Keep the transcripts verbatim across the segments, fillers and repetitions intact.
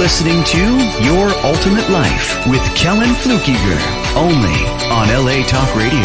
listening to Your Ultimate Life with Kellen Flukiger, only on L A Talk Radio.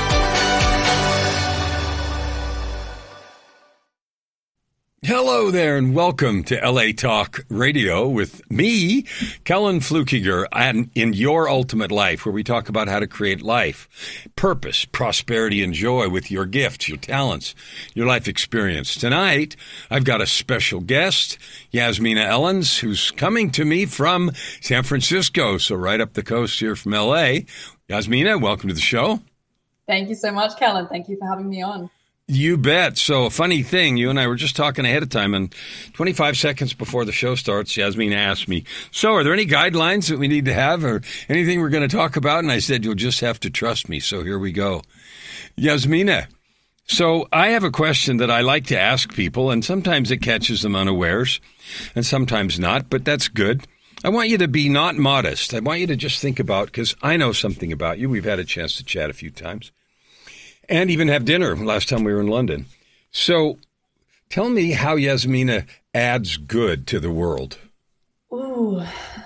Hello there, and welcome to L A Talk Radio with me, Kellen Flukiger, and in Your Ultimate Life, where we talk about how to create life, purpose, prosperity, and joy with your gifts, your talents, your life experience. Tonight, I've got a special guest, Yasmina Ellens, who's coming to me from San Francisco, so right up the coast here from L A. Yasmina, welcome to the show. Thank you so much, Kellen. Thank you for having me on. You bet. So a funny thing, you and I were just talking ahead of time, and twenty-five seconds before the show starts, Yasmina asked me, so are there any guidelines that we need to have or anything we're going to talk about? And I said, you'll just have to trust me. So here we go. Yasmina, so I have a question that I like to ask people, and sometimes it catches them unawares, and sometimes not, but that's good. I want you to be not modest. I want you to just think about, because I know something about you. We've had a chance to chat a few times. And even have dinner last time we were in London. So tell me how Yasmina adds good to the world. Ooh,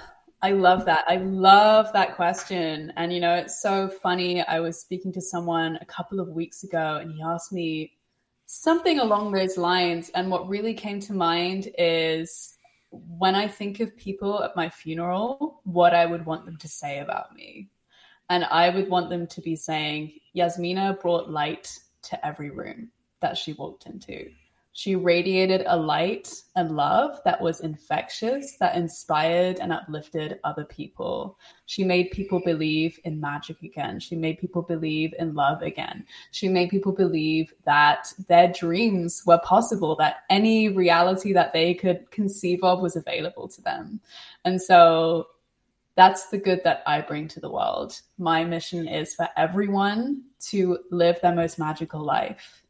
I love that. I love that question. And, you know, it's so funny. I was speaking to someone a couple of weeks ago, and he asked me something along those lines. And what really came to mind is when I think of people at my funeral, what I would want them to say about me. And I would want them to be saying, Yasmina brought light to every room that she walked into. She radiated a light and love that was infectious, that inspired and uplifted other people. She made people believe in magic again. She made people believe in love again. She made people believe that their dreams were possible, that any reality that they could conceive of was available to them. And so that's the good that I bring to the world. My mission is for everyone to live their most magical life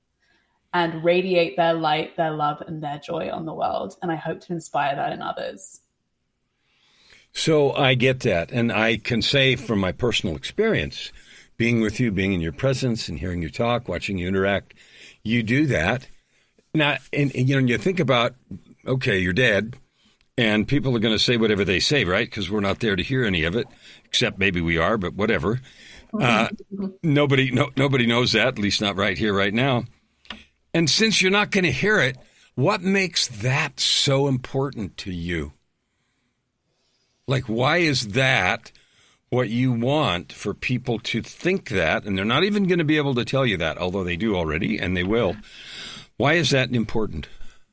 and radiate their light, their love, and their joy on the world. And I hope to inspire that in others. So I get that. And I can say from my personal experience, being with you, being in your presence and hearing you talk, watching you interact, you do that. Now, and, and you know, you think about, okay, you're dead. And people are going to say whatever they say, right? Because we're not there to hear any of it, except maybe we are, but whatever. Uh, nobody, no, nobody knows that, at least not right here, right now. And since you're not going to hear it, what makes that so important to you? Like, why is that what you want for people to think that? And they're not even going to be able to tell you that, although they do already, and they will. Why is that important?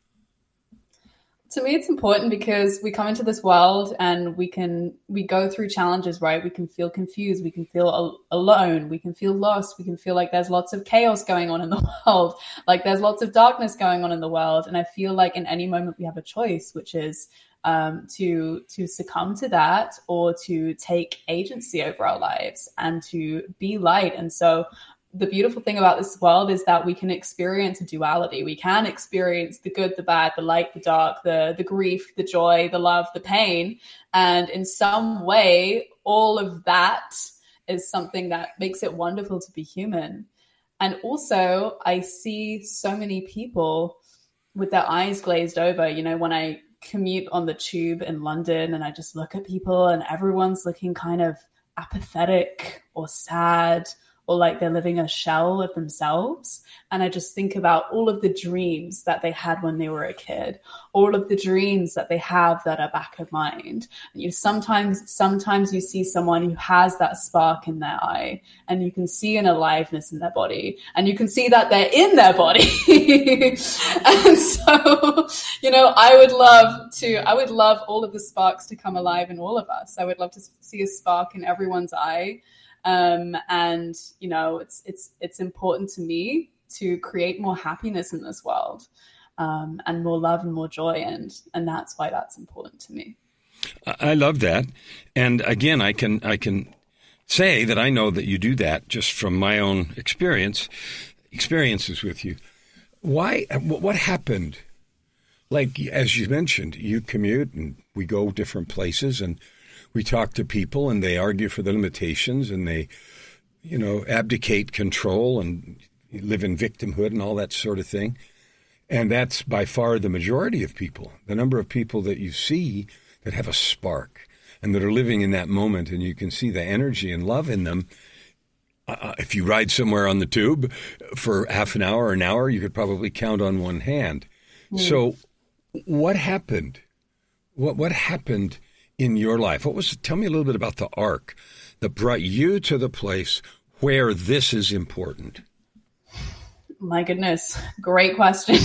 To me, it's important because we come into this world and we can, we go through challenges, right? We can feel confused. We can feel al- alone. We can feel lost. We can feel like there's lots of chaos going on in the world. Like there's lots of darkness going on in the world. And I feel like in any moment we have a choice, which is um, to, to succumb to that or to take agency over our lives and to be light. And so the beautiful thing about this world is that we can experience a duality. We can experience the good, the bad, the light, the dark, the, the grief, the joy, the love, the pain. And in some way, all of that is something that makes it wonderful to be human. And also, I see so many people with their eyes glazed over. You know, when I commute on the tube in London and I just look at people and everyone's looking kind of apathetic or sad, or like they're living a shell of themselves. And I just think about all of the dreams that they had when they were a kid, all of the dreams that they have that are back of mind. And you sometimes, sometimes you see someone who has that spark in their eye and you can see an aliveness in their body and you can see that they're in their body. And so, you know, I would love to, I would love all of the sparks to come alive in all of us. I would love to see a spark in everyone's eye. Um, and, you know, it's, it's, it's important to me to create more happiness in this world, um, and more love and more joy. And, and that's why that's important to me. I love that. And again, I can, I can say that I know that you do that just from my own experience, experiences with you. Why, what happened? Like, as you mentioned, you commute and we go different places and we talk to people and they argue for the limitations and they, you know, abdicate control and live in victimhood and all that sort of thing. And that's by far the majority of people. The number of people that you see that have a spark and that are living in that moment, and you can see the energy and love in them. Uh, if you ride somewhere on the tube for half an hour or an hour, you could probably count on one hand. Mm. So what happened? What what happened in your life? What was? Tell me a little bit about the arc that brought you to the place where this is important. My goodness, great question.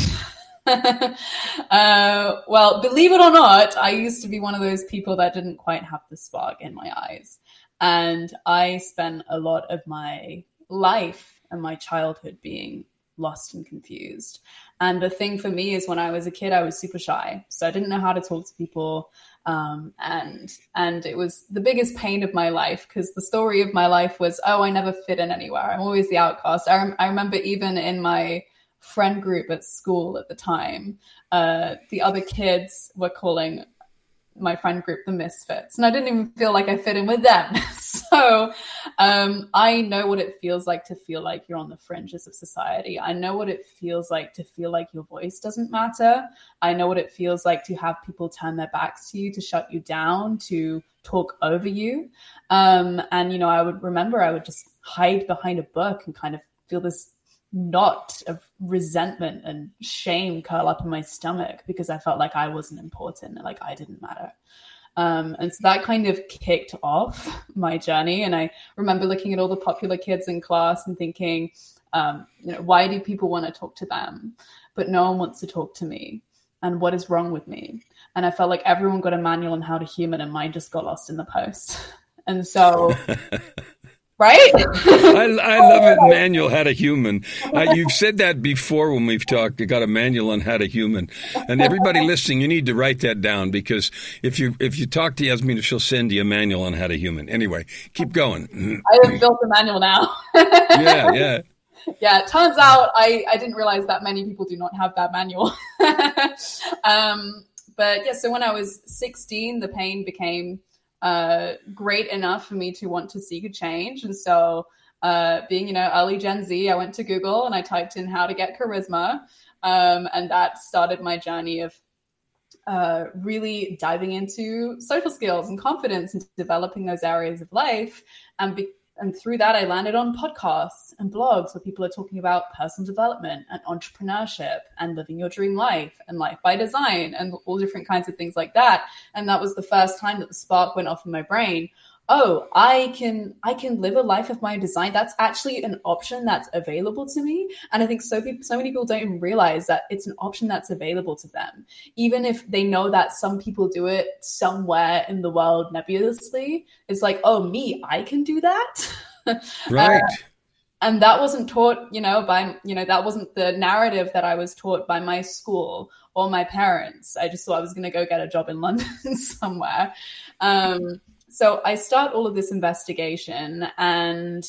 uh, well, believe it or not, I used to be one of those people that didn't quite have the spark in my eyes. And I spent a lot of my life and my childhood being lost and confused. And the thing for me is when I was a kid, I was super shy. So I didn't know how to talk to people. Um, and and it was the biggest pain of my life because the story of my life was, oh, I never fit in anywhere. I'm always the outcast. I, rem- I remember even in my friend group at school at the time, uh, the other kids were calling my friend group the misfits, and I didn't even feel like I fit in with them. So um, I know what it feels like to feel like you're on the fringes of society. I know what it feels like to feel like your voice doesn't matter. I know what it feels like to have people turn their backs to you, to shut you down, to talk over you. Um, and, you know, I would remember I would just hide behind a book and kind of feel this knot of resentment and shame curl up in my stomach because I felt like I wasn't important, like I didn't matter. Um, and so that kind of kicked off my journey. And I remember looking at all the popular kids in class and thinking, um, you know, why do people want to talk to them, but no one wants to talk to me? And what is wrong with me? And I felt like everyone got a manual on how to human and mine just got lost in the post. And so... Right? I, I love it. Manual how to human. Uh, you've said that before when we've talked. You got a manual on how to human, and everybody listening, you need to write that down because if you if you talk to Yasmina, she'll send you a manual on how to human. Anyway, keep going. I have built a manual now. yeah, yeah, yeah. It turns out I I didn't realize that many people do not have that manual. um, but yeah, so when I was sixteen, the pain became Uh, great enough for me to want to seek a change. And so uh, being, you know, early Gen Z, I went to Google and I typed in how to get charisma. Um, and that started my journey of uh, really diving into social skills and confidence and developing those areas of life. And be- And through that, I landed on podcasts and blogs where people are talking about personal development and entrepreneurship and living your dream life and life by design and all different kinds of things like that. And that was the first time that the spark went off in my brain. Oh, I can I can live a life of my design. That's actually an option that's available to me. And I think so people, so many people don't even realize that it's an option that's available to them. Even if they know that some people do it somewhere in the world nebulously, it's like, oh, me, I can do that. Right. uh, and that wasn't taught, you know, by, you know, that wasn't the narrative that I was taught by my school or my parents. I just thought I was going to go get a job in London somewhere. Um, So I start all of this investigation, and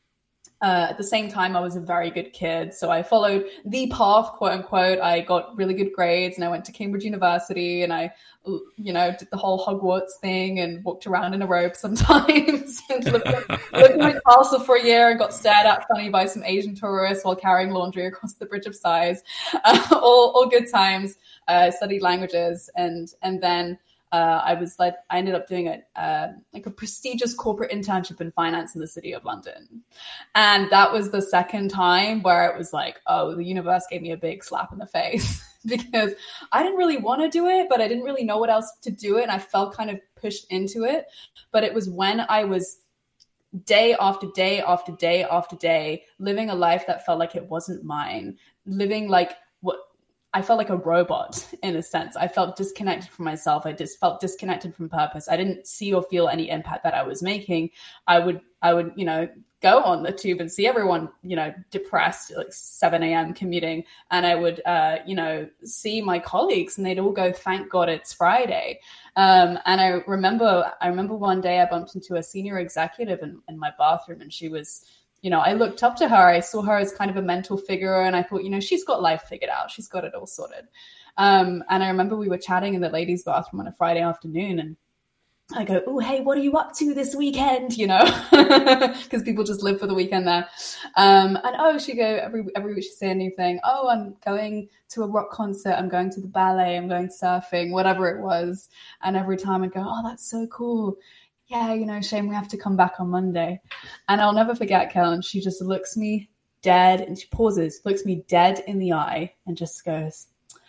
uh, at the same time, I was a very good kid. So I followed the path, quote unquote. I got really good grades, and I went to Cambridge University, and I, you know, did the whole Hogwarts thing and walked around in a robe sometimes, and lived, lived in a castle for a year and got stared at funny by some Asian tourists while carrying laundry across the Bridge of Sighs. Uh, all, all good times. I uh, studied languages, and and then. Uh, I was like, I ended up doing a uh, like a prestigious corporate internship in finance in the city of London, and that was the second time where it was like, oh, the universe gave me a big slap in the face because I didn't really want to do it, but I didn't really know what else to do it, and I felt kind of pushed into it. But it was when I was day after day after day after day living a life that felt like it wasn't mine, living like what. I felt like a robot in a sense. I felt disconnected from myself. I just felt disconnected from purpose. I didn't see or feel any impact that I was making. I would, I would, you know, go on the tube and see everyone, you know, depressed at like seven a.m. commuting. And I would, uh, you know, see my colleagues and they'd all go, thank God it's Friday. Um, and I remember, I remember one day I bumped into a senior executive in, in my bathroom, and she was, you know, I looked up to her. I saw her as kind of a mental figure, and I thought, you know, she's got life figured out. She's got it all sorted. Um, and I remember we were chatting in the ladies' bathroom on a Friday afternoon, and I go, oh, hey, what are you up to this weekend? You know, because people just live for the weekend there. Um, and oh, she go every every week she say a new thing. Oh, I'm going to a rock concert. I'm going to the ballet. I'm going surfing, whatever it was. And every time I go, oh, that's so cool. Yeah, you know, shame we have to come back on Monday. And I'll never forget Kellen. She just looks me dead and she pauses, looks me dead in the eye and just goes,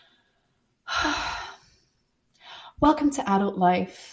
welcome to adult life.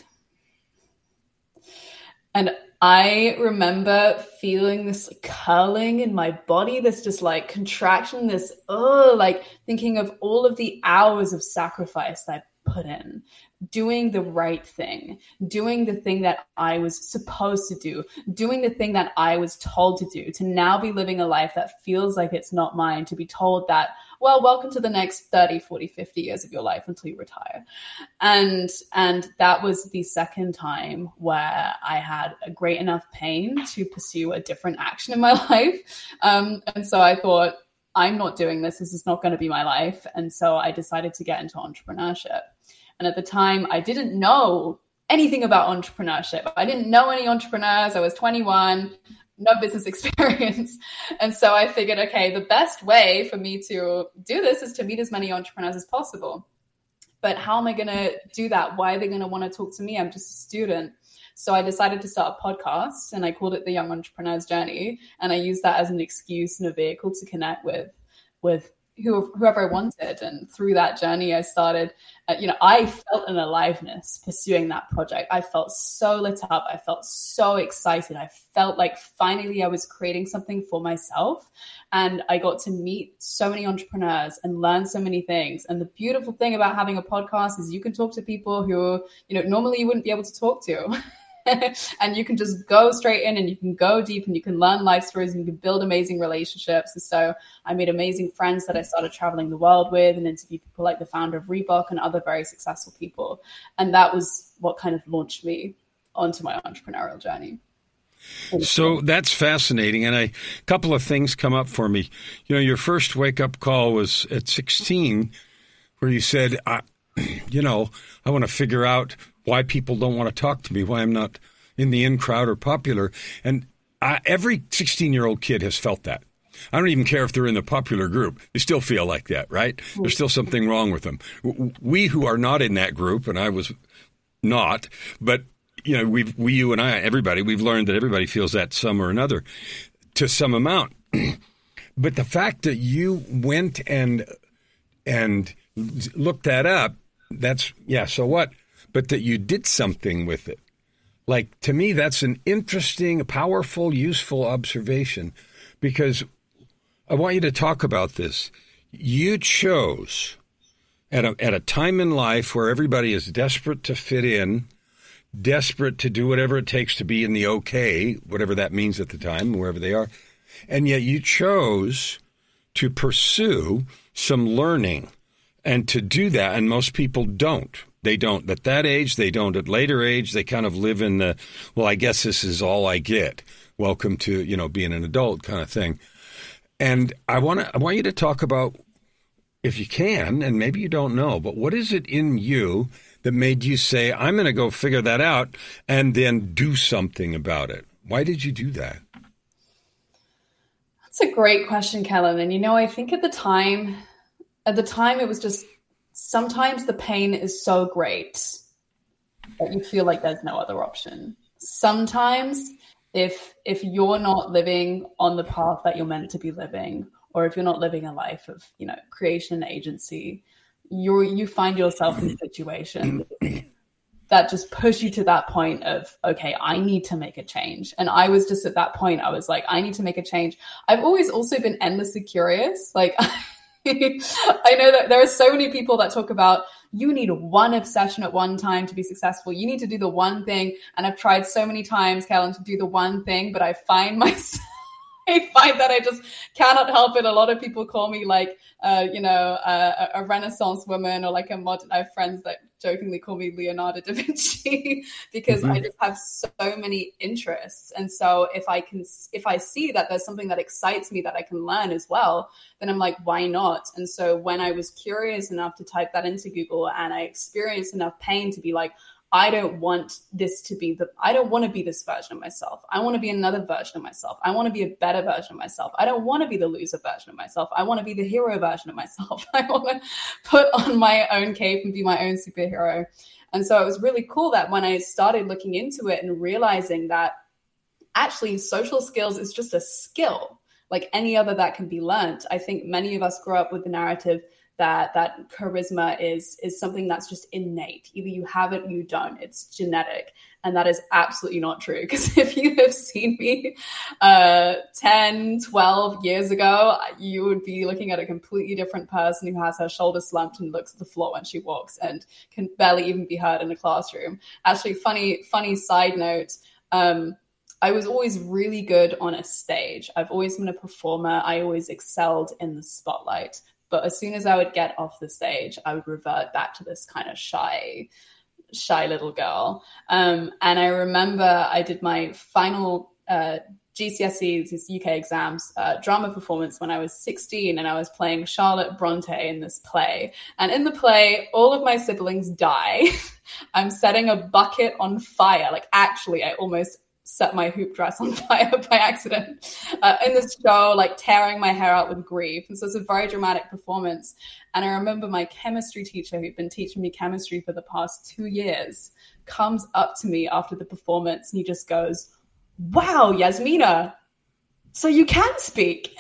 And I remember feeling this curling in my body, this just like contraction, this, oh, like thinking of all of the hours of sacrifice that I put in, doing the right thing, doing the thing that I was supposed to do, doing the thing that I was told to do, to now be living a life that feels like it's not mine, to be told that, well, welcome to the next thirty, forty, fifty years of your life until you retire. And, and that was the second time where I had a great enough pain to pursue a different action in my life. Um, and so I thought, I'm not doing this. This is not going to be my life. And so I decided to get into entrepreneurship. And at the time, I didn't know anything about entrepreneurship. I didn't know any entrepreneurs. I was twenty-one, no business experience. And so I figured, okay, the best way for me to do this is to meet as many entrepreneurs as possible. But how am I going to do that? Why are they going to want to talk to me? I'm just a student. So I decided to start a podcast and I called it The Young Entrepreneur's Journey. And I used that as an excuse and a vehicle to connect with, with whoever I wanted. And through that journey, I started, uh, you know, I felt an aliveness pursuing that project. I felt so lit up. I felt so excited. I felt like finally I was creating something for myself. And I got to meet so many entrepreneurs and learn so many things. And the beautiful thing about having a podcast is you can talk to people who, you know, normally you wouldn't be able to talk to. And you can just go straight in and you can go deep and you can learn life stories and you can build amazing relationships. And so I made amazing friends that I started traveling the world with and interviewed people like the founder of Reebok and other very successful people. And that was what kind of launched me onto my entrepreneurial journey. So that's fascinating. And I, a couple of things come up for me. You know, your first wake-up call was at sixteen where you said, I, you know, I want to figure out why people don't want to talk to me, why I'm not in the in crowd or popular. And I, every sixteen-year-old kid has felt that. I don't even care if they're in the popular group. They still feel like that, right? There's still something wrong with them. We who are not in that group, and I was not, but you know, we've, we, you and I, everybody, we've learned that everybody feels that some or another to some amount. But the fact that you went and and looked that up, that's, yeah, so what? But that you did something with it. Like, to me, that's an interesting, powerful, useful observation because I want you to talk about this. You chose at a, at a time in life where everybody is desperate to fit in, desperate to do whatever it takes to be in the okay, whatever that means at the time, wherever they are. And yet you chose to pursue some learning and to do that. And most people don't. They don't at that age. They don't at later age. They kind of live in the, well, I guess this is all I get. Welcome to, you know, being an adult kind of thing. And I want to, I want you to talk about, if you can, and maybe you don't know, but what is it in you that made you say, I'm going to go figure that out and then do something about it? Why did you do that? That's a great question, Kellen. And, you know, I think at the time, at the time it was just, sometimes the pain is so great that you feel like there's no other option. Sometimes if if you're not living on the path that you're meant to be living, or if you're not living a life of, you know, creation and agency, you you find yourself in situations that just push you to that point of, okay, I need to make a change. And I was just at that point, I was like, I need to make a change. I've always also been endlessly curious. Like, I know that there are so many people that talk about you need one obsession at one time to be successful. You need to do the one thing. And I've tried so many times, Kellen, to do the one thing, but I find myself, I find that I just cannot help it. A lot of people call me like, uh, you know, uh, a Renaissance woman or like a modern, I have friends that jokingly call me Leonardo da Vinci because mm-hmm. I just have so many interests. And so if I can, if I see that there's something that excites me that I can learn as well, then I'm like, why not? And so when I was curious enough to type that into Google and I experienced enough pain to be like, I don't want this to be the, I don't want to be this version of myself. I want to be another version of myself. I want to be a better version of myself. I don't want to be the loser version of myself. I want to be the hero version of myself. I want to put on my own cape and be my own superhero. And so it was really cool that when I started looking into it and realizing that actually social skills is just a skill like any other that can be learned. I think many of us grow up with the narrative that that charisma is is something that's just innate. Either you have it or you don't. It's genetic. And that is absolutely not true. Because if you have seen me uh, ten, twelve years ago, you would be looking at a completely different person who has her shoulders slumped and looks at the floor when she walks and can barely even be heard in a classroom. Actually, funny, funny side note, um, I was always really good on a stage. I've always been a performer. I always excelled in the spotlight. But as soon as I would get off the stage, I would revert back to this kind of shy, shy little girl. Um, and I remember I did my final uh, G C S Es, these U K exams, uh, drama performance when I was sixteen, and I was playing Charlotte Bronte in this play. And in the play, all of my siblings die. I'm setting a bucket on fire. Like, actually, I almost set my hoop dress on fire by accident uh, in this show, like tearing my hair out with grief. And so it's a very dramatic performance. And I remember my chemistry teacher, who'd been teaching me chemistry for the past two years, comes up to me after the performance and he just goes, "Wow, Yasmina, so you can speak."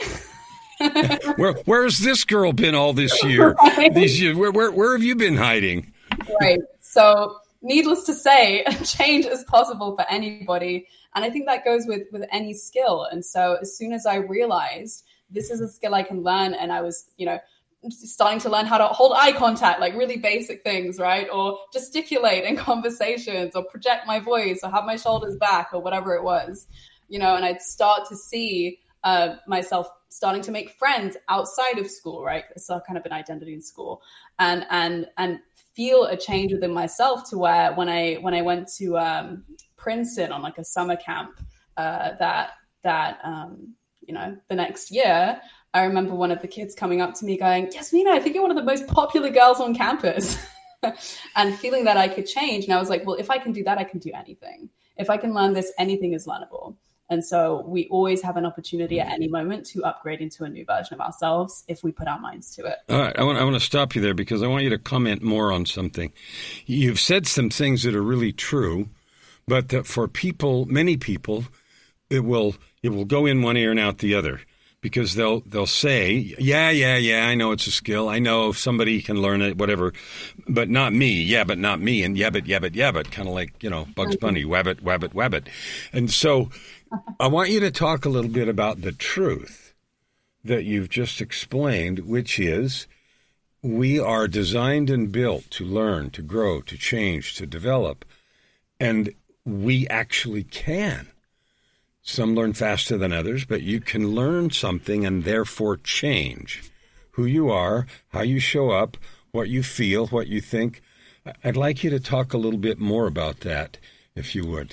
where Where's this girl been all this year? Right. These years, where, where, where have you been hiding? Right. So needless to say, change is possible for anybody. And I think that goes with, with any skill. And so as soon as I realized this is a skill I can learn, and I was, you know, starting to learn how to hold eye contact, like really basic things, right? Or gesticulate in conversations, or project my voice, or have my shoulders back, or whatever it was, you know, and I'd start to see uh, myself starting to make friends outside of school, right? It's a kind of an identity in school, and, and, and feel a change within myself to where when I, when I went to um, Princeton on like a summer camp uh, that, that, um, you know, the next year, I remember one of the kids coming up to me going, "Yasmina, I think you're one of the most popular girls on campus." And feeling that I could change. And I was like, well, if I can do that, I can do anything. If I can learn this, anything is learnable. And so we always have an opportunity at any moment to upgrade into a new version of ourselves if we put our minds to it. All right. I want, I want to stop you there because I want you to comment more on something. You've said some things that are really true, but that for people, many people, it will it will go in one ear and out the other. Because they'll they'll say, yeah, yeah, yeah, I know it's a skill. I know somebody can learn it, whatever, but not me. Yeah, but not me. And yeah, but, yeah, but, yeah, but, kind of like, you know, Bugs Bunny, wabbit, wabbit, wabbit. And so I want you to talk a little bit about the truth that you've just explained, which is we are designed and built to learn, to grow, to change, to develop, and we actually can. Some learn faster than others, but you can learn something and therefore change who you are, how you show up, what you feel, what you think. I'd like you to talk a little bit more about that, if you would.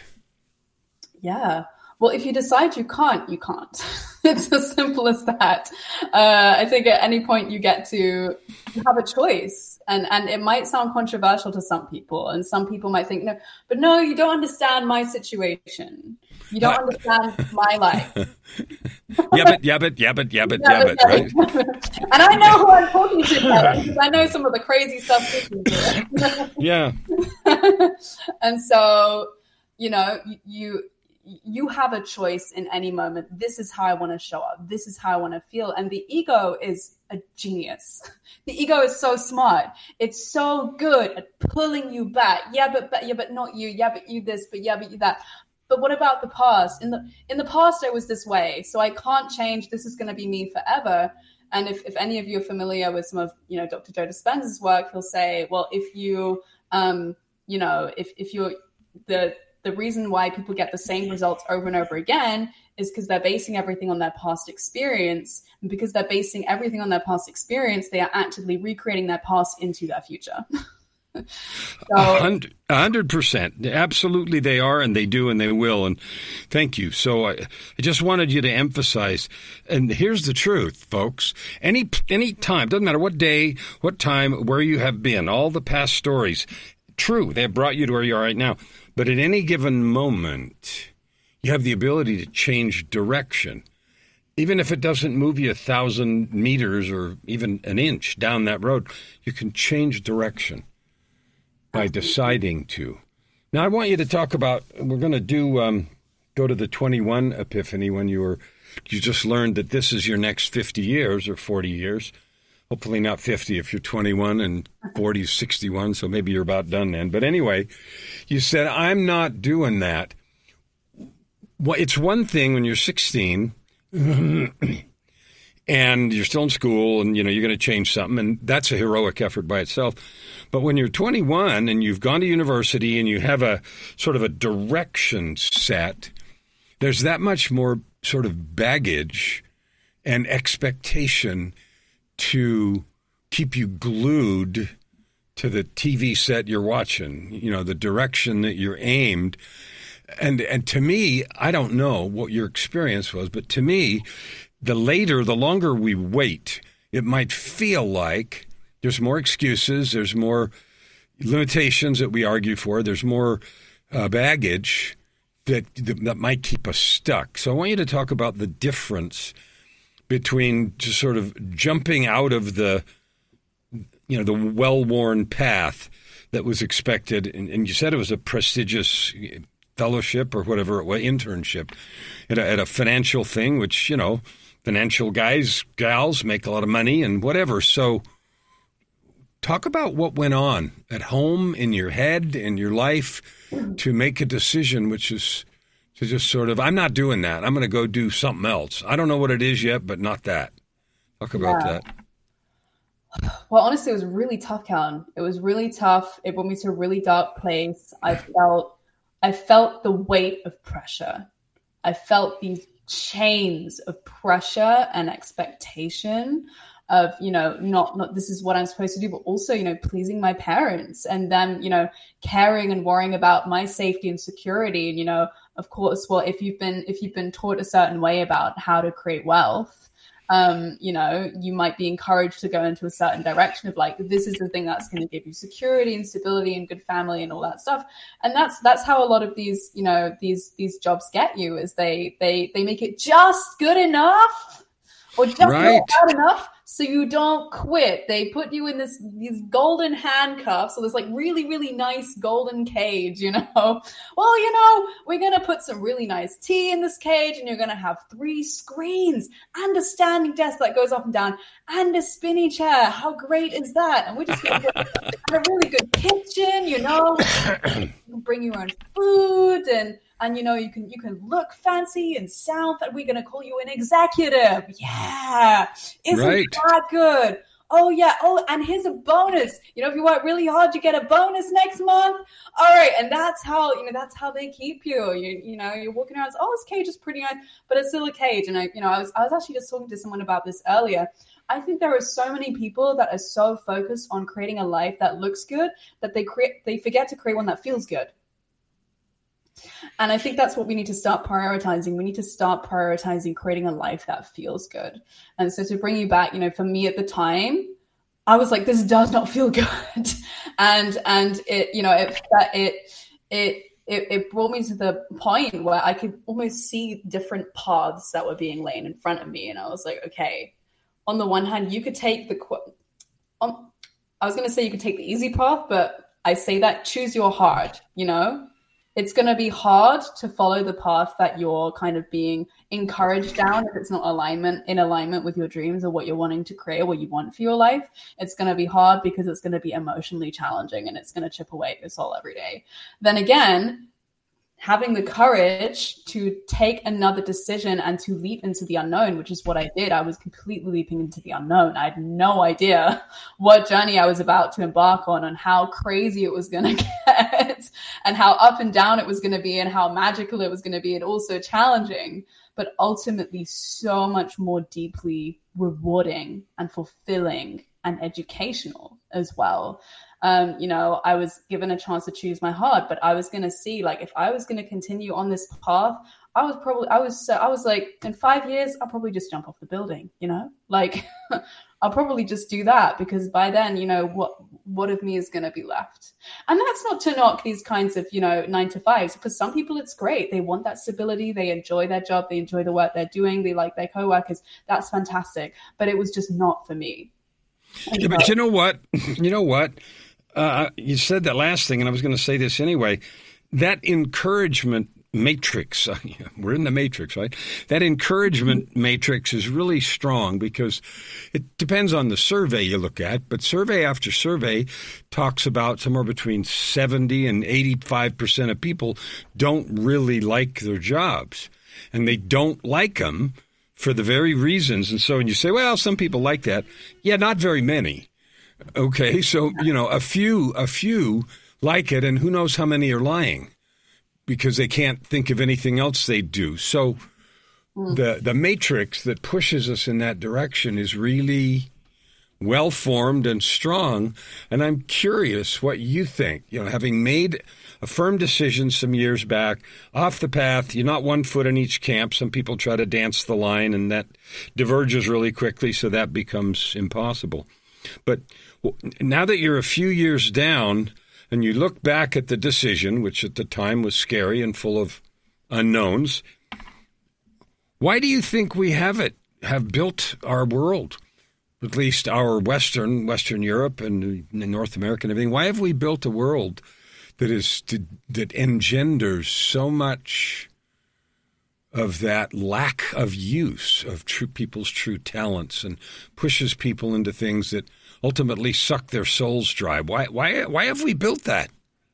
Yeah. Well, if you decide you can't, you can't. It's as simple as that. Uh, I think at any point you get to have a choice. And and it might sound controversial to some people. And some people might think, no, but no, you don't understand my situation. You don't understand my life. yeah, but, yeah, but, yeah, but, yeah, but, yeah, but, right? And I know who I'm talking to now, because I know some of the crazy stuff people do. Yeah. And so, you know, you you have a choice in any moment. This is how I want to show up. This is how I want to feel. And the ego is a genius. The ego is so smart. It's so good at pulling you back. Yeah, but, but yeah, but not you. Yeah, but you this, but yeah, but you that. But what about the past? In the in the past, I was this way, so I can't change. This is going to be me forever. And if, if any of you are familiar with some of, you know, Doctor Joe Dispenza's work, he'll say, well, if you, um, you know, if if you're the the reason why people get the same results over and over again is because they're basing everything on their past experience. And because they're basing everything on their past experience, they are actively recreating their past into their future. A hundred percent. Absolutely they are, and they do, and they will. And thank you. So I, I just wanted you to emphasize, and here's the truth, folks. Any any time, doesn't matter what day, what time, where you have been, all the past stories, true. They have brought you to where you are right now. But at any given moment, you have the ability to change direction. Even if it doesn't move you a thousand meters or even an inch down that road, you can change direction by deciding to. Now, I want you to talk about, we're going to do, um, go to the twenty-one epiphany when you were, you just learned that this is your next fifty years or forty years. Hopefully not fifty if you're twenty-one, and forty is sixty-one, so maybe you're about done then. But anyway, you said, I'm not doing that. Well, it's one thing when you're sixteen and you're still in school and, you know, you're going to change something, and that's a heroic effort by itself. But when you're twenty-one and you've gone to university and you have a sort of a direction set, there's that much more sort of baggage and expectation to keep you glued to the T V set you're watching, you know, the direction that you're aimed. And and to me, I don't know what your experience was, but to me, the later, the longer we wait, it might feel like there's more excuses, there's more limitations that we argue for, there's more uh, baggage that, that that might keep us stuck. So I want you to talk about the difference between just sort of jumping out of the, you know, the well-worn path that was expected, and, and you said it was a prestigious fellowship or whatever it was, internship at a, at a financial thing, which, you know, financial guys, gals make a lot of money and whatever. So talk about what went on at home, in your head, in your life, to make a decision, which is to just sort of, I'm not doing that. I'm going to go do something else. I don't know what it is yet, but not that. Talk about yeah. that. Well, honestly, it was really tough, Callan. It was really tough. It brought me to a really dark place. I felt, I felt the weight of pressure. I felt these chains of pressure and expectation of, you know, not, not this is what I'm supposed to do, but also, you know, pleasing my parents and them, you know, caring and worrying about my safety and security. And, you know, of course, well, if you've been, if you've been taught a certain way about how to create wealth, um, you know, you might be encouraged to go into a certain direction of like, this is the thing that's going to give you security and stability and good family and all that stuff. And that's, that's how a lot of these, you know, these, these jobs get you, is they, they, they make it just good enough or just right. not bad enough so you don't quit. They put you in this, these golden handcuffs. So there's like really, really nice golden cage, you know, well, you know, we're going to put some really nice tea in this cage and you're going to have three screens and a standing desk that goes up and down and a spinny chair. How great is that? And we're just going to have a really good kitchen, you know, you can bring your own food and, And, you know, you can you can look fancy and sound that we're going to call you an executive. Yeah. Isn't right. that good? Oh, yeah. Oh, and here's a bonus. You know, if you work really hard, you get a bonus next month. All right. And that's how, you know, that's how they keep you. You, you know, you're walking around, oh, this cage is pretty nice, but it's still a cage. And I, you know, I was, I was actually just talking to someone about this earlier. I think there are so many people that are so focused on creating a life that looks good that they create, they forget to create one that feels good. And I think that's what we need to start prioritizing. We need to start prioritizing creating a life that feels good. And so to bring you back, you know, for me at the time, I was like, this does not feel good. and, and it, you know, it, it, it, it, it brought me to the point where I could almost see different paths that were being laid in front of me. And I was like, okay, on the one hand, you could take the, um, I was going to say you could take the easy path, but I say that choose your hard, you know? It's going to be hard to follow the path that you're kind of being encouraged down if it's not alignment in alignment with your dreams or what you're wanting to create or what you want for your life. It's going to be hard because it's going to be emotionally challenging and it's going to chip away at your soul every day. Then again, having the courage to take another decision and to leap into the unknown, which is what I did. I was completely leaping into the unknown. I had no idea what journey I was about to embark on and how crazy it was going to get and how up and down it was going to be and how magical it was going to be and also challenging, but ultimately so much more deeply rewarding and fulfilling and educational as well. Um, you know, I was given a chance to choose my heart, but I was going to see, like, if I was going to continue on this path, I was probably, I was, so, I was like, in five years, I'll probably just jump off the building, you know, like, I'll probably just do that because by then, you know, what, what of me is going to be left? And that's not to knock these kinds of, you know, nine to fives. For some people, it's great. They want that stability. They enjoy their job. They enjoy the work they're doing. They like their coworkers. That's fantastic. But it was just not for me. Yeah, but you know what? You know what? Uh, you said that last thing, and I was going to say this anyway. That encouragement matrix, we're in the matrix, right? That encouragement mm-hmm. matrix is really strong because it depends on the survey you look at, but survey after survey talks about somewhere between seventy and eighty-five percent of people don't really like their jobs, and they don't like them for the very reasons. And so when you say, well, some people like that, yeah, not very many. Okay, so, you know, a few, a few like it, and who knows how many are lying because they can't think of anything else they do. So mm. the the matrix that pushes us in that direction is really well-formed and strong. And I'm curious what you think, you know, having made a firm decision some years back, off the path, you're not one foot in each camp. Some people try to dance the line, and that diverges really quickly, so that becomes impossible. But now that you're a few years down and you look back at the decision, which at the time was scary and full of unknowns, why do you think we have it, have built our world, at least our Western, Western Europe and North America and everything? Why have we built a world that is that engenders so much of that lack of use of true people's true talents and pushes people into things that ultimately suck their souls dry? Why why why have we built that?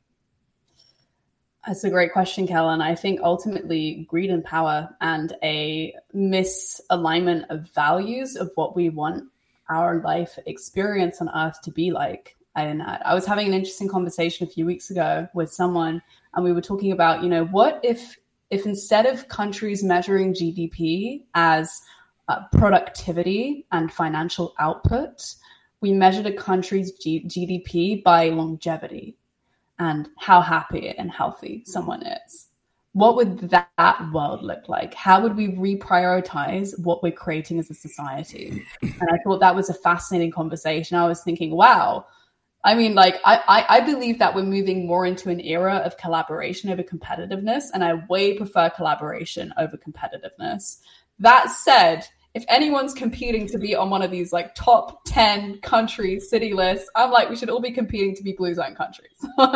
That's a great question, Kellen. I think ultimately greed and power and a misalignment of values of what we want our life experience on earth to be like. And I was having an interesting conversation a few weeks ago with someone, and we were talking about, you know, what if If instead of countries measuring G D P as uh, productivity and financial output, we measured a country's G- GDP by longevity and how happy and healthy someone is? What would that world look like? How would we reprioritize what we're creating as a society? And I thought that was a fascinating conversation. I was thinking, wow, I mean, like, I, I, I believe that we're moving more into an era of collaboration over competitiveness, and I way prefer collaboration over competitiveness. That said, if anyone's competing to be on one of these like top ten country city lists, I'm like, we should all be competing to be blue zone countries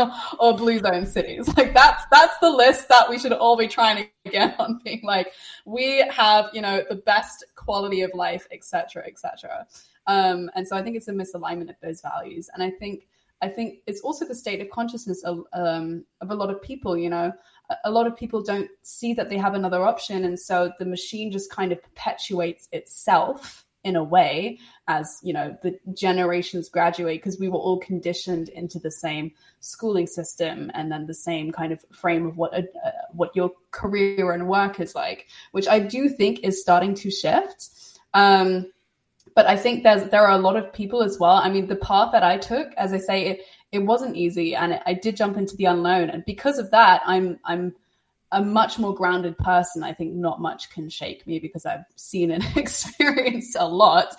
or blue zone cities. Like that's, that's the list that we should all be trying to get on, being like, we have, you know, the best quality of life, et cetera, et cetera. Um, and so I think it's a misalignment of those values. And I think, I think it's also the state of consciousness of, um, of a lot of people. You know, a, a lot of people don't see that they have another option. And so the machine just kind of perpetuates itself in a way as, you know, the generations graduate, because we were all conditioned into the same schooling system and then the same kind of frame of what, a, uh, what your career and work is like, which I do think is starting to shift. Um, But I think there's there are a lot of people as well. I mean, the path that I took, as I say, it it wasn't easy, and it, I did jump into the unknown. And because of that, I'm I'm a much more grounded person. I think not much can shake me because I've seen and experienced a lot.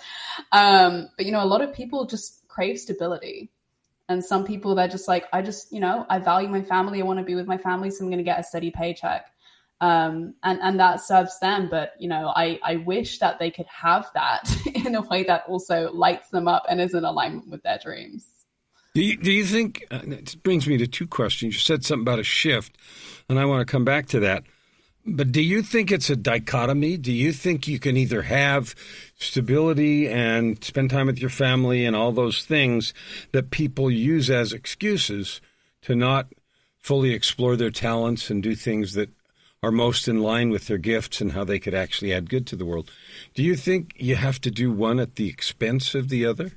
Um, but you know, a lot of people just crave stability, and some people they're just like, I just you know, I value my family. I want to be with my family, so I'm going to get a steady paycheck. Um, and, and that serves them. But, you know, I, I wish that they could have that in a way that also lights them up and is in alignment with their dreams. Do you, do you think, uh, it brings me to two questions. You said something about a shift, and I want to come back to that. But do you think it's a dichotomy? Do you think you can either have stability and spend time with your family and all those things that people use as excuses to not fully explore their talents and do things that are most in line with their gifts and how they could actually add good to the world? Do you think you have to do one at the expense of the other?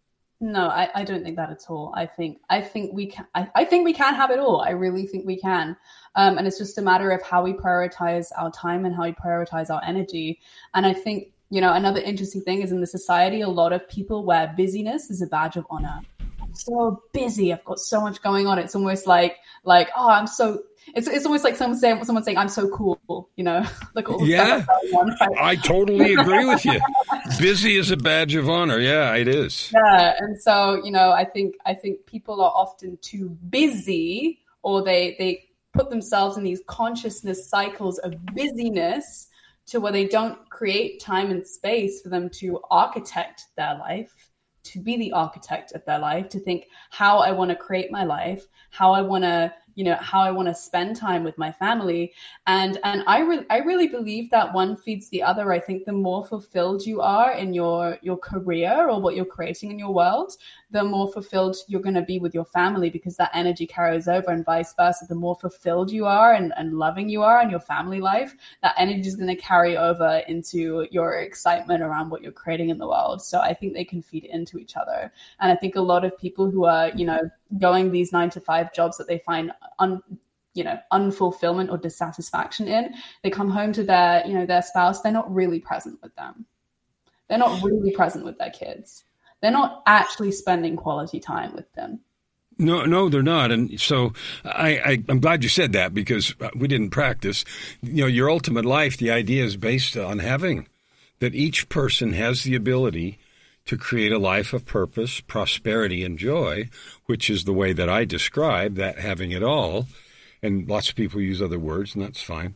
No, I, I don't think that at all. I think I think we can. I, I think we can have it all. I really think we can. Um, and it's just a matter of how we prioritize our time and how we prioritize our energy. And I think, you know, another interesting thing is in the society, a lot of people wear busyness as a badge of honor. so busy. I've got so much going on. It's almost like, like, oh, I'm so, it's it's almost like someone saying, someone saying, I'm so cool, you know, like all the yeah, stuff going on, right? I totally agree with you. Busy is a badge of honor. Yeah, it is. Yeah. And so, you know, I think, I think people are often too busy, or they, they put themselves in these consciousness cycles of busyness to where they don't create time and space for them to architect their life, to be the architect of their life, to think how I want to create my life, how I want to, you know, how I want to spend time with my family. And and I, re- I really believe that one feeds the other. I think the more fulfilled you are in your, your career or what you're creating in your world, the more fulfilled you're going to be with your family, because that energy carries over, and vice versa. The more fulfilled you are and, and loving you are in your family life, that energy is going to carry over into your excitement around what you're creating in the world. So I think they can feed into each other. And I think a lot of people who are, you know, going these nine to five jobs that they find un, you know, unfulfillment or dissatisfaction in, they come home to their, you know, their spouse, they're not really present with them. They're not really present with their kids. They're not actually spending quality time with them. No, no, they're not. And so I, I, I'm glad you said that, because we didn't practice. You know, your ultimate life, the idea is based on having that each person has the ability to create a life of purpose, prosperity, and joy, which is the way that I describe that, having it all. And lots of people use other words, and that's fine.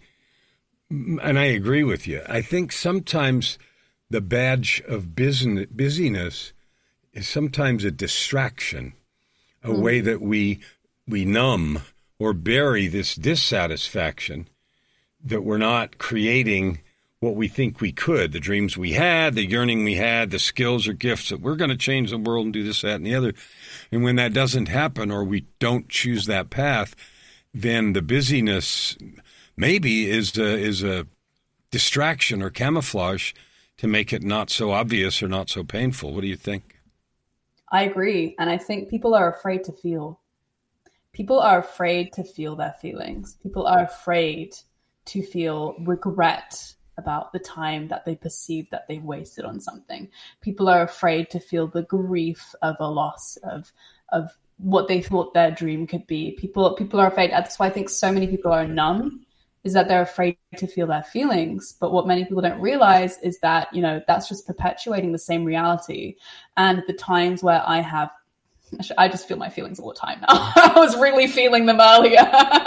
And I agree with you. I think sometimes the badge of business, busyness is sometimes a distraction, a mm. way that we we numb or bury this dissatisfaction that we're not creating what we think we could, the dreams we had, the yearning we had, the skills or gifts that we're going to change the world and do this, that, and the other. And when that doesn't happen, or we don't choose that path, then the busyness maybe is a, is a distraction or camouflage to make it not so obvious or not so painful. What do you think? I agree. And I think people are afraid to feel. People are afraid to feel their feelings. People are afraid to feel regret about the time that they perceive that they wasted on something. People are afraid to feel the grief of a loss of of what they thought their dream could be. People people are afraid. That's why I think so many people are numb, is that they're afraid to feel their feelings. But what many people don't realize is that, you know, that's just perpetuating the same reality. And the times where I have, I just feel my feelings all the time now. I was really feeling them earlier.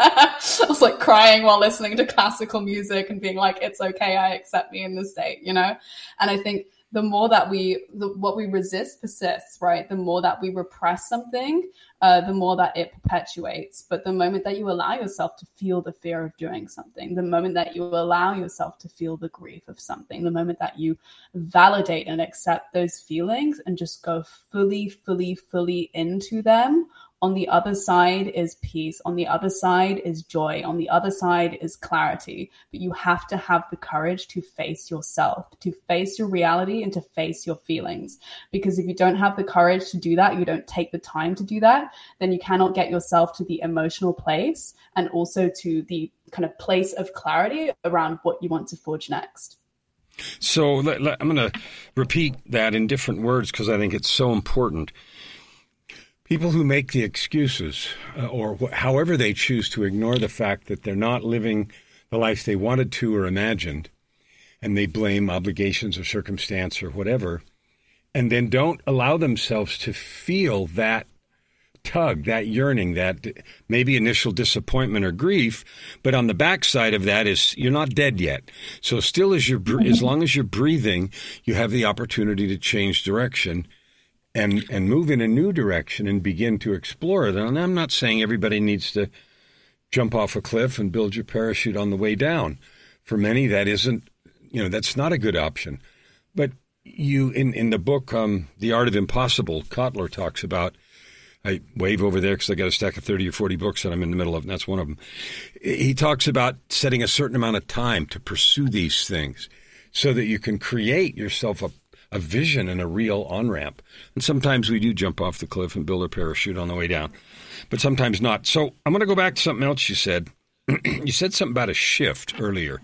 I was like crying while listening to classical music and being like, it's okay, I accept me in this state, you know? And I think the more that we, the, what we resist persists, right? The more that we repress something, uh, the more that it perpetuates. But the moment that you allow yourself to feel the fear of doing something, the moment that you allow yourself to feel the grief of something, the moment that you validate and accept those feelings and just go fully, fully, fully into them, on the other side is peace. On the other side is joy. On the other side is clarity. But you have to have the courage to face yourself, to face your reality and to face your feelings. Because if you don't have the courage to do that, you don't take the time to do that, then you cannot get yourself to the emotional place and also to the kind of place of clarity around what you want to forge next. So let, let, I'm going to repeat that in different words because I think it's so important. People who make the excuses uh, or wh- however they choose to ignore the fact that they're not living the life they wanted to or imagined, and they blame obligations or circumstance or whatever, and then don't allow themselves to feel that tug, that yearning, that maybe initial disappointment or grief, but on the backside of that is you're not dead yet. So still as you're, as long as you're breathing, you have the opportunity to change direction and and move in a new direction and begin to explore it. And I'm not saying everybody needs to jump off a cliff and build your parachute on the way down. For many, that isn't, you know, that's not a good option. But you, in, in the book, um, The Art of Impossible, Kotler talks about, I wave over there because I got a stack of thirty or forty books that I'm in the middle of, and that's one of them. He talks about setting a certain amount of time to pursue these things so that you can create yourself a a vision and a real on-ramp. And sometimes we do jump off the cliff and build a parachute on the way down, but sometimes not. So I'm going to go back to something else you said. You said something about a shift earlier.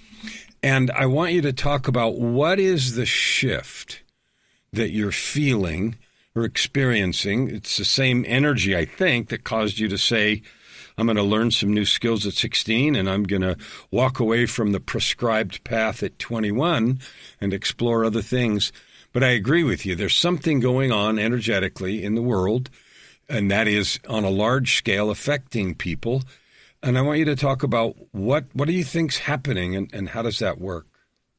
And I want you to talk about what is the shift that you're feeling are experiencing. It's the same energy, I think, that caused you to say, I'm going to learn some new skills at sixteen, and I'm going to walk away from the prescribed path at twenty-one and explore other things. But I agree with you. There's something going on energetically in the world, and that is on a large scale affecting people. And I want you to talk about what, what do you think's happening, and, and how does that work?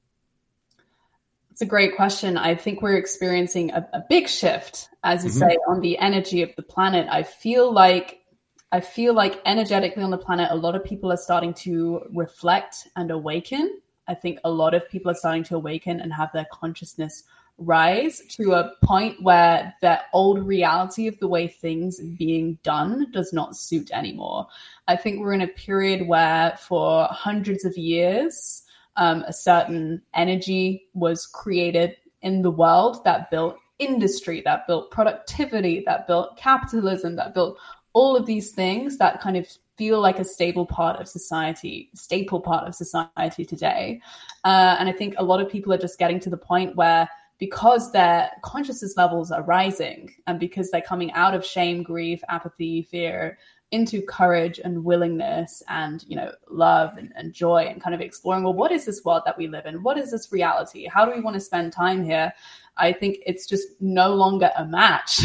It's a great question. I think we're experiencing a, a big shift, as you mm-hmm. say, on the energy of the planet. I feel like I feel like energetically on the planet, a lot of people are starting to reflect and awaken. I think a lot of people are starting to awaken and have their consciousness rise to a point where the old reality of the way things are being done does not suit anymore. I think we're in a period where for hundreds of years, Um, a certain energy was created in the world that built industry, that built productivity, that built capitalism, that built all of these things that kind of feel like a stable part of society, staple part of society today. Uh, and I think a lot of people are just getting to the point where, because their consciousness levels are rising and because they're coming out of shame, grief, apathy, fear, into courage and willingness and, you know, love and, and joy, and kind of exploring, well, what is this world that we live in? What is this reality? How do we want to spend time here? I think it's just no longer a match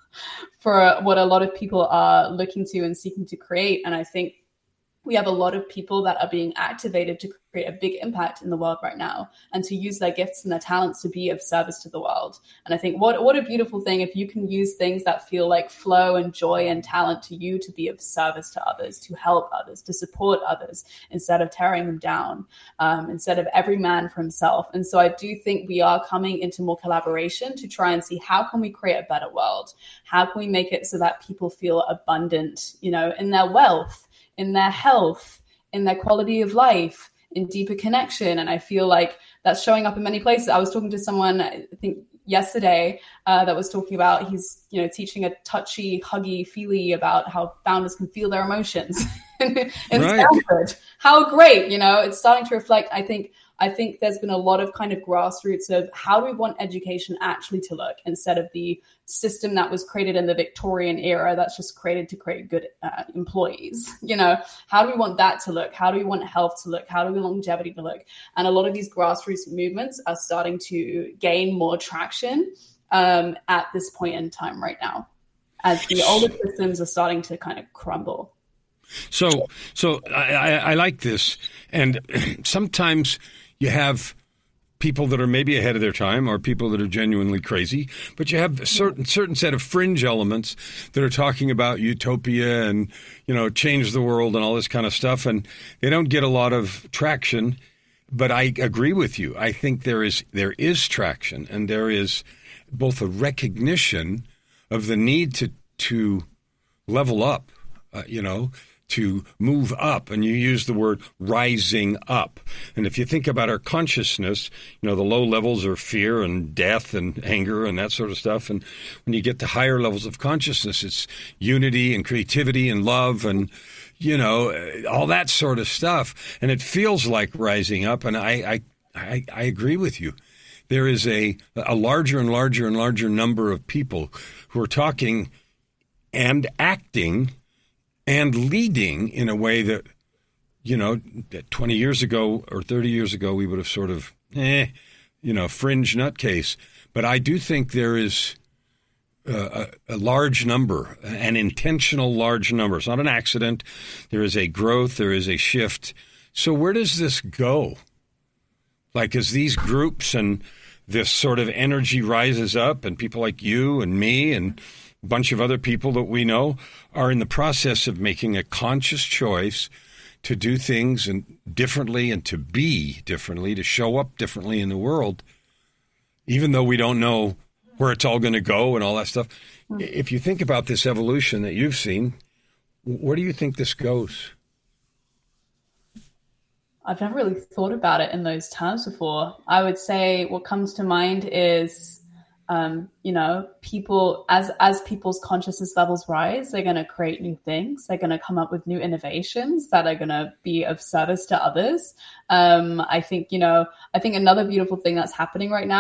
for what a lot of people are looking to and seeking to create. And I think we have a lot of people that are being activated to create a big impact in the world right now, and to use their gifts and their talents to be of service to the world. And I think what what a beautiful thing if you can use things that feel like flow and joy and talent to you to be of service to others, to help others, to support others, instead of tearing them down, um, instead of every man for himself. And so I do think we are coming into more collaboration to try and see, how can we create a better world? How can we make it so that people feel abundant, you know, in their wealth, in their health, in their quality of life, in deeper connection? And I feel like that's showing up in many places. I was talking to someone, I think yesterday, uh, that was talking about, he's, you know, teaching a touchy, huggy, feely about how founders can feel their emotions in right. Stanford. How great, you know, it's starting to reflect, I think, I think there's been a lot of kind of grassroots of how do we want education actually to look, instead of the system that was created in the Victorian era that's just created to create good uh, employees. You know, how do we want that to look? How do we want health to look? How do we want longevity to look? And a lot of these grassroots movements are starting to gain more traction um, at this point in time right now, as the older systems are starting to kind of crumble. So, so I, I, I like this. And sometimes you have people that are maybe ahead of their time, or people that are genuinely crazy, but you have a certain certain set of fringe elements that are talking about utopia and, you know, change the world and all this kind of stuff, and they don't get a lot of traction. But I agree with you. I think there is there is traction, and there is both a recognition of the need to to level up, uh, you know, to move up. And you use the word rising up. And if you think about our consciousness, you know, the low levels are fear and death and anger and that sort of stuff. And when you get to higher levels of consciousness, it's unity and creativity and love and, you know, all that sort of stuff. And it feels like rising up. And I, I, I, I agree with you. There is a, a larger and larger and larger number of people who are talking and acting and leading in a way that, you know, twenty years ago or thirty years ago, we would have sort of, eh, you know, fringe nutcase. But I do think there is a, a large number, an intentional large number. It's not an accident. There is a growth. There is a shift. So where does this go? Like, as these groups and this sort of energy rises up, and people like you and me and a bunch of other people that we know are in the process of making a conscious choice to do things and differently and to be differently, to show up differently in the world, even though we don't know where it's all going to go and all that stuff. Mm-hmm. If you think about this evolution that you've seen, where do you think this goes? I've never really thought about it in those terms before. I would say what comes to mind is Um, you know, people, as as people's consciousness levels rise, they're going to create new things. They're going to come up with new innovations that are going to be of service to others. Um, I think, you know, I think another beautiful thing that's happening right now, I,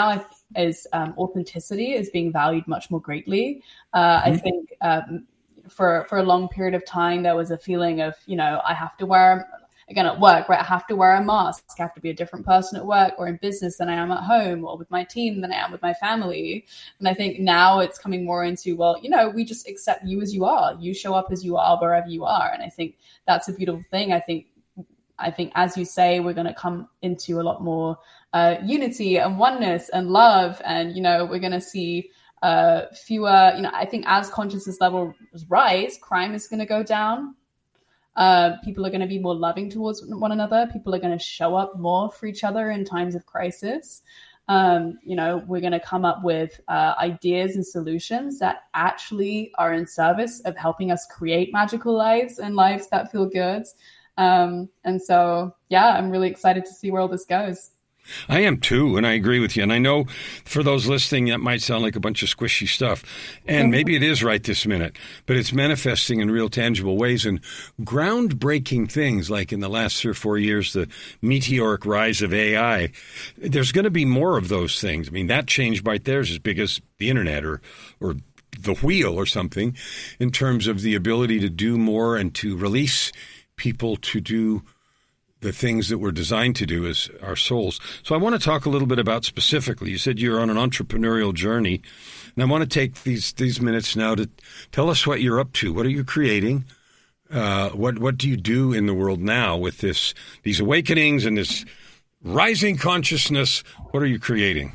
is um, authenticity is being valued much more greatly. Uh, mm-hmm. I think um, for for a long period of time, there was a feeling of, you know, I have to wear, again, at work, right? I have to wear a mask. I have to be a different person at work or in business than I am at home, or with my team than I am with my family. And I think now it's coming more into, well, you know, we just accept you as you are. You show up as you are wherever you are. And I think that's a beautiful thing. I think, I think, as you say, we're going to come into a lot more uh, unity and oneness and love. And, you know, we're going to see uh, fewer, you know, I think as consciousness levels rise, crime is going to go down. Uh, people are going to be more loving towards one another. People are going to show up more for each other in times of crisis. Um, you know, we're going to come up with uh, ideas and solutions that actually are in service of helping us create magical lives and lives that feel good. Um, and so, yeah, I'm really excited to see where all this goes. I am too, and I agree with you. And I know for those listening, that might sound like a bunch of squishy stuff. And maybe it is right this minute, but it's manifesting in real tangible ways and groundbreaking things like in the last three or four years, the meteoric rise of A I. There's going to be more of those things. I mean, that change right there is as big as the internet or, or the wheel or something in terms of the ability to do more and to release people to do the things that we're designed to do as our souls. So I want to talk a little bit about specifically, you said you're on an entrepreneurial journey, and I want to take these these minutes now to tell us what you're up to. What are you creating? Uh, what what do you do in the world now with this these awakenings and this rising consciousness? What are you creating?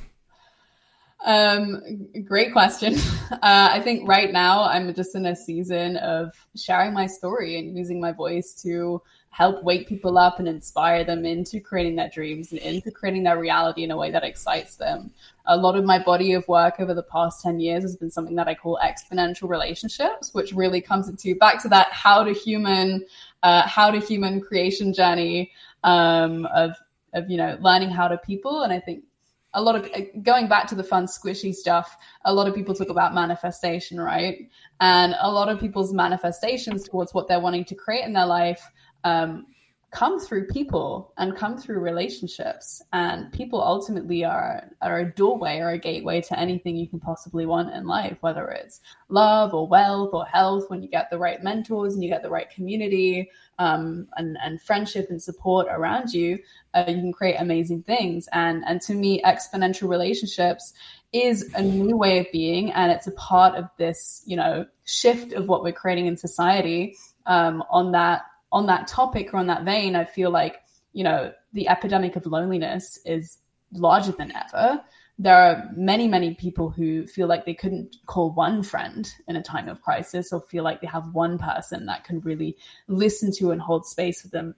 Um, great question. Uh, I think right now I'm just in a season of sharing my story and using my voice to help wake people up and inspire them into creating their dreams and into creating their reality in a way that excites them. A lot of my body of work over the past ten years has been something that I call exponential relationships, which really comes into back to that how to human, uh, how to human creation journey um, of, of, you know, learning how to people. And I think a lot of, going back to the fun squishy stuff, a lot of people talk about manifestation, right? And a lot of people's manifestations towards what they're wanting to create in their life um, come through people and come through relationships. And people ultimately are, are a doorway or a gateway to anything you can possibly want in life, whether it's love or wealth or health. When you get the right mentors and you get the right community um, and, and friendship and support around you, uh, you can create amazing things. And, and to me, exponential relationships is a new way of being. And it's a part of this, you know, shift of what we're creating in society. Um, on that on that topic or on that vein, I feel like, you know, the epidemic of loneliness is larger than ever. There are many, many people who feel like they couldn't call one friend in a time of crisis, or feel like they have one person that can really listen to and hold space with them,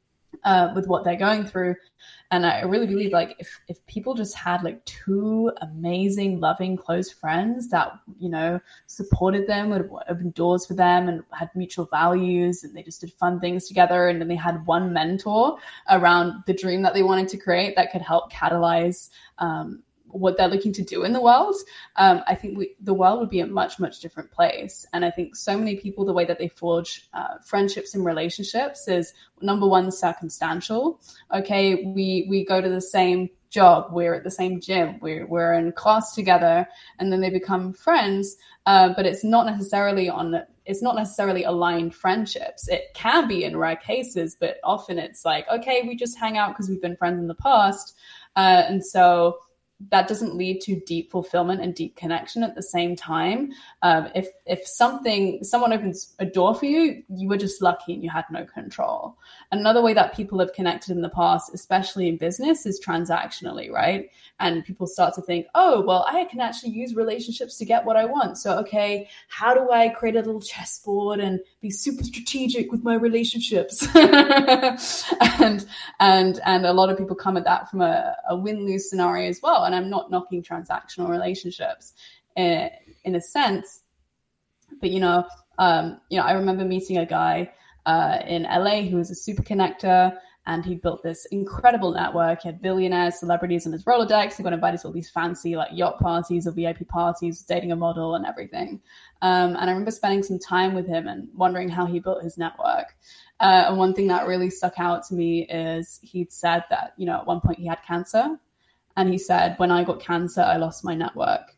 uh, with what they're going through. And I really believe, like, if, if people just had like two amazing, loving, close friends that, you know, supported them, would open doors for them and had mutual values, and they just did fun things together, and then they had one mentor around the dream that they wanted to create that could help catalyze um, what they're looking to do in the world, um, I think we, the world would be a much, much different place. And I think so many people, the way that they forge uh, friendships and relationships is, number one, circumstantial. Okay, we we go to the same job, we're at the same gym, we're, we're in class together, and then they become friends. Uh, but it's not necessarily on, it's not necessarily aligned friendships. It can be in rare cases, but often it's like, okay, we just hang out because we've been friends in the past. Uh, and so that doesn't lead to deep fulfillment and deep connection at the same time. Um, if if something, someone opens a door for you, you were just lucky and you had no control. Another way that people have connected in the past, especially in business, is transactionally, right? And people start to think, oh, well, I can actually use relationships to get what I want. So, okay, how do I create a little chessboard and be super strategic with my relationships? and and and a lot of people come at that from a, a win-lose scenario as well. And I'm not knocking transactional relationships in, in a sense, but, you know, um, you know, I remember meeting a guy uh, in L A who was a super connector, and he built this incredible network. He had billionaires, celebrities on his Rolodex. He got invited to all these fancy like yacht parties or V I P parties, dating a model and everything. Um, and I remember spending some time with him and wondering how he built his network. Uh, and one thing that really stuck out to me is he'd said that, you know, at one point he had cancer. And he said, when I got cancer, I lost my network.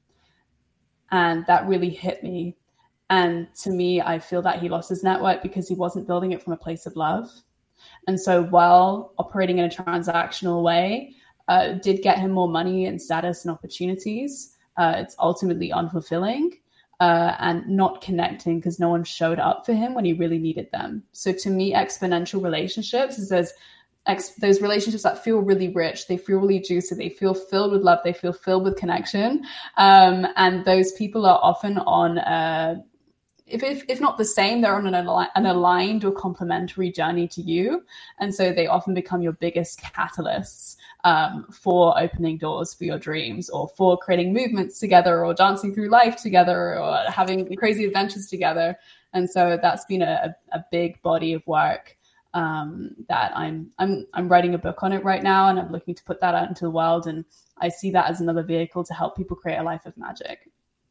And that really hit me. And to me, I feel that he lost his network because he wasn't building it from a place of love. And so while operating in a transactional way, uh, did get him more money and status and opportunities. Uh, it's ultimately unfulfilling uh, and not connecting because no one showed up for him when he really needed them. So to me, exponential relationships is those, ex- those relationships that feel really rich, they feel really juicy, they feel filled with love, they feel filled with connection. Um, and those people are often on a If, if if not the same, they're on an, al- an aligned or complementary journey to you. And so they often become your biggest catalysts um, for opening doors for your dreams, or for creating movements together, or dancing through life together, or having crazy adventures together. And so that's been a, a big body of work um, that I'm, I'm, I'm writing a book on it right now, and I'm looking to put that out into the world. And I see that as another vehicle to help people create a life of magic.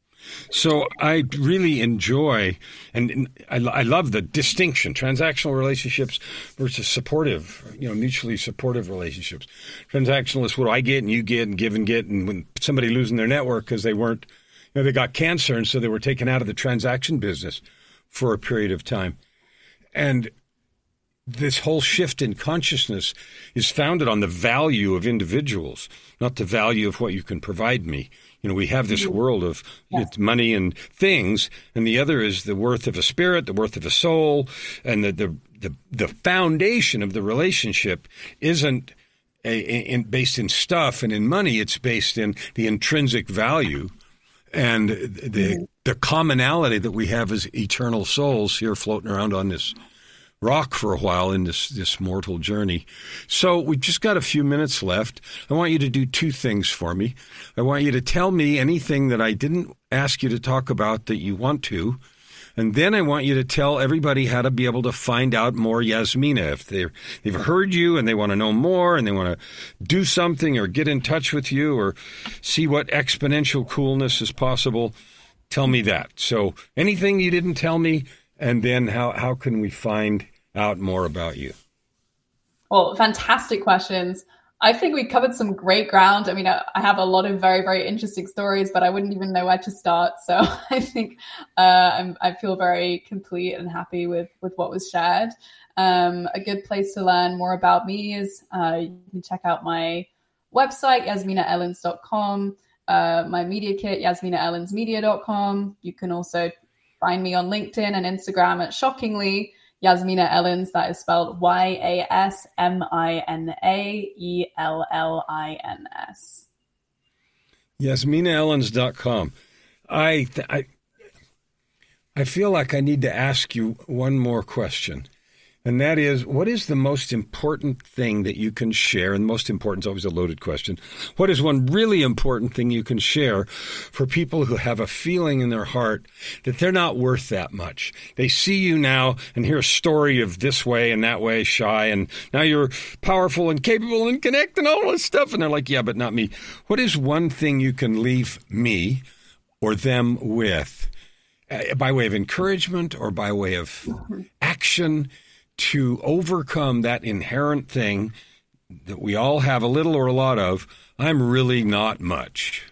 So I really enjoy, and I, I love the distinction, transactional relationships versus supportive, you know, mutually supportive relationships. Transactional is what I get and you get and give and get. And when somebody losing their network because they weren't, you know, they got cancer, and so they were taken out of the transaction business for a period of time. And this whole shift in consciousness is founded on the value of individuals, not the value of what you can provide me. You know, we have this world of Yeah. money and things, and the other is the worth of a spirit, the worth of a soul, and the the the, the foundation of the relationship isn't a, in, based in stuff and in money. It's based in the intrinsic value and the mm-hmm. the commonality that we have as eternal souls here floating around on this rock for a while in this, this mortal journey. So we've just got a few minutes left. I want you to do two things for me. I want you to tell me anything that I didn't ask you to talk about that you want to. And then I want you to tell everybody how to be able to find out more Yasmina. If they're, they've heard you and they want to know more and they want to do something or get in touch with you or see what exponential coolness is possible, tell me that. So anything you didn't tell me, and then how, how can we find out more about you? Well, fantastic questions. I think we covered some great ground. I mean, I, I have a lot of very, very interesting stories, but I wouldn't even know where to start. So I think uh, I'm, I feel very complete and happy with, with what was shared. Um, a good place to learn more about me is uh, you can check out my website, yasmina ellens dot com, uh, my media kit, yasmina ellens media dot com. You can also find me on LinkedIn and Instagram at shockingly Yasmina Ellens. That is spelled Y A S M I N A E L L I N S. yasmina ellens dot com. I, I, I feel like I need to ask you one more question. And that is, what is the most important thing that you can share? And most important is always a loaded question. What is one really important thing you can share for people who have a feeling in their heart that they're not worth that much? They see you now and hear a story of this way and that way, shy, and now you're powerful and capable and connect and all this stuff. And they're like, yeah, but not me. What is one thing you can leave me or them with uh, by way of encouragement or by way of action to overcome that inherent thing that we all have a little or a lot of? I'm really not much.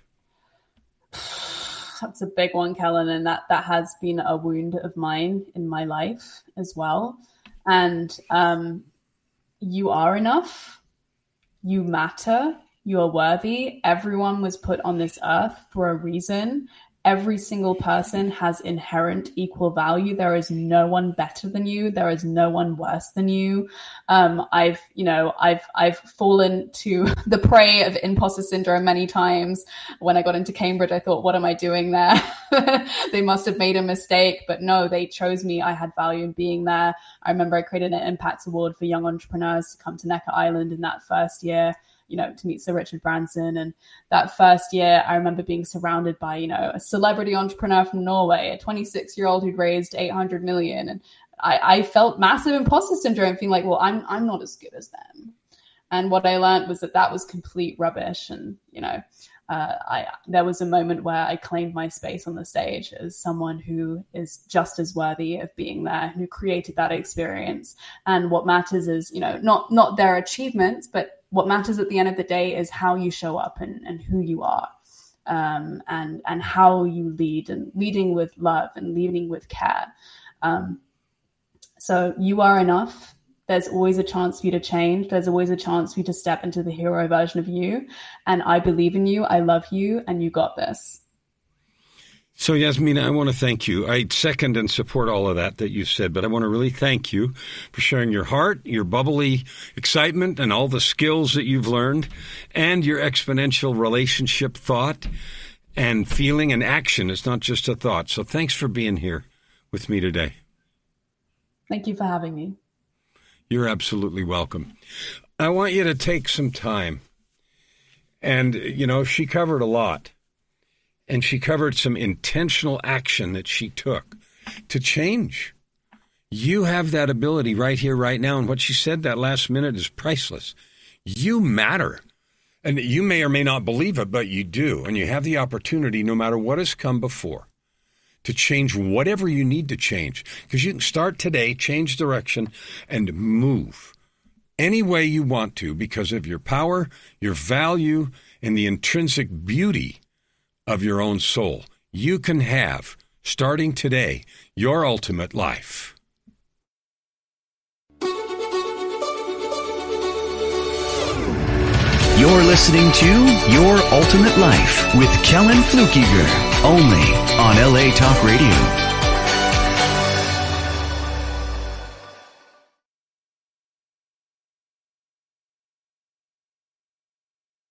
That's a big one, Kellen, and that, that has been a wound of mine in my life as well. And um, you are enough. You matter. You are worthy. Everyone was put on this earth for a reason. Every single person has inherent equal value. There is no one better than you. There is no one worse than you. Um, I've, you know, I've, I've fallen to the prey of imposter syndrome many times. When I got into Cambridge, I thought, what am I doing there? They must have made a mistake, but no, they chose me. I had value in being there. I remember I created an impact award for young entrepreneurs to come to Necker Island in that first year, you know, to meet Sir Richard Branson. And that first year, I remember being surrounded by, you know, a celebrity entrepreneur from Norway, a twenty-six year old who'd raised eight hundred million. And I, I felt massive imposter syndrome, feeling like, well, I'm, I'm not as good as them. And what I learned was that that was complete rubbish. And, you know, uh, I, there was a moment where I claimed my space on the stage as someone who is just as worthy of being there, who created that experience. And what matters is, you know, not, not their achievements, but what matters at the end of the day is how you show up and, and who you are, um, and, and how you lead, and leading with love and leading with care. Um, so you are enough. There's always a chance for you to change. There's always a chance for you to step into the hero version of you. And I believe in you. I love you, and you got this. So, Yasmina, I want to thank you. I second and support all of that that you said, but I want to really thank you for sharing your heart, your bubbly excitement, and all the skills that you've learned, and your exponential relationship thought and feeling and action. It's not just a thought. So thanks for being here with me today. Thank you for having me. You're absolutely welcome. I want you to take some time. And, you know, she covered a lot. And she covered some intentional action that she took to change. You have that ability right here, right now. And what she said that last minute is priceless. You matter. And you may or may not believe it, but you do. And you have the opportunity, no matter what has come before, to change whatever you need to change. Because you can start today, change direction, and move any way you want to because of your power, your value, and the intrinsic beauty of your own soul. You can have, starting today, your ultimate life. You're listening to Your Ultimate Life with Kellen Flukiger, only on L A Talk Radio.